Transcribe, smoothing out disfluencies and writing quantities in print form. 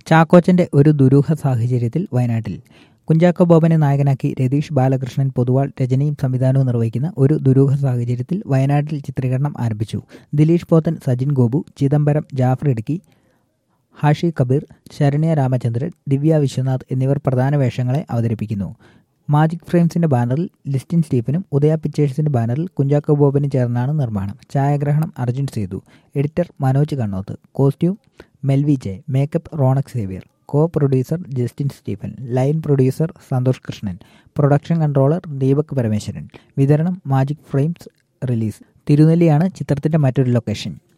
ചാക്കോച്ചന്റെ ഒരു ദുരൂഹ സാഹചര്യത്തിൽ വയനാട്ടിൽ കുഞ്ചാക്കോ ബോബനെ നായകനാക്കി രതീഷ് ബാലകൃഷ്ണൻ പൊതുവാൾ രചനയും സംവിധാനവും നിർവഹിക്കുന്ന ഒരു ദുരൂഹ സാഹചര്യത്തിൽ വയനാട്ടിൽ ചിത്രീകരണം ആരംഭിച്ചു. ദിലീഷ് പോത്തൻ, സജിൻ ഗോപു, ചിദംബരം, ജാഫർ ഇടുക്കി, ഹാഷി കബീർ, ശരണ്യ രാമചന്ദ്രൻ, ദിവ്യ വിശ്വനാഥ് എന്നിവർ പ്രധാന വേഷങ്ങളെ അവതരിപ്പിക്കുന്നു. മാജിക് ഫ്രെയിംസിന്റെ ബാനറിൽ ലിസ്റ്റിൻ സ്റ്റീഫനും ഉദയ പിക്ചേഴ്സിന്റെ ബാനറിൽ കുഞ്ചാക്കോ ബോബനും ചേർന്നാണ് നിർമ്മാണം. ഛായാഗ്രഹണം Arjun Sethu, editor Manoj Kannoth, costume Melvy J, makeup Ronex Xavier, co producer Justin Stephen, line producer Santhosh Krishnan, production controller Deepak Parameswaran. വിതരണം മാജിക് ഫ്രെയിംസ്. റിലീസ് തിരുനെല്ലിയാണ് ചിത്രത്തിന്റെ മറ്റൊരു ലൊക്കേഷൻ.